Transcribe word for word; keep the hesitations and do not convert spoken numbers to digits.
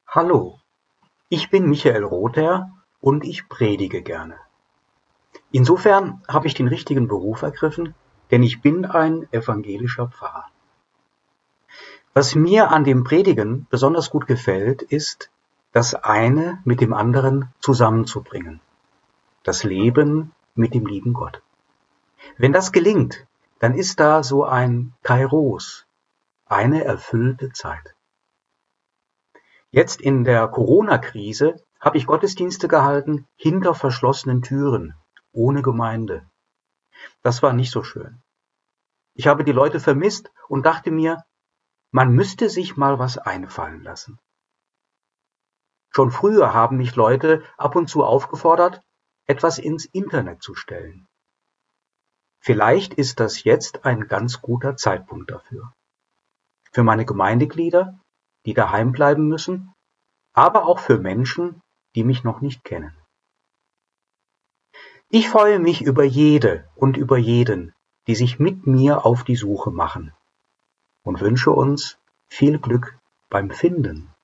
Hallo, ich bin Michael Rother und ich predige gerne. Insofern habe ich den richtigen Beruf ergriffen, denn ich bin ein evangelischer Pfarrer. Was mir an dem Predigen besonders gut gefällt, ist, das eine mit dem anderen zusammenzubringen. Das Leben mit dem lieben Gott. Wenn das gelingt, dann ist da so ein Kairos, eine erfüllte Zeit. Jetzt in der Corona-Krise habe ich Gottesdienste gehalten hinter verschlossenen Türen, ohne Gemeinde. Das war nicht so schön. Ich habe die Leute vermisst und dachte mir, man müsste sich mal was einfallen lassen. Schon früher haben mich Leute ab und zu aufgefordert, etwas ins Internet zu stellen. Vielleicht ist das jetzt ein ganz guter Zeitpunkt dafür. Für meine Gemeindeglieder, die daheim bleiben müssen, aber auch für Menschen, die mich noch nicht kennen. Ich freue mich über jede und über jeden, die sich mit mir auf die Suche machen und wünsche uns viel Glück beim Finden.